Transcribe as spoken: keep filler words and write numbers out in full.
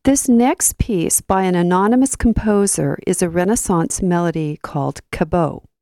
This next piece by an anonymous composer is a Renaissance melody called Cabot.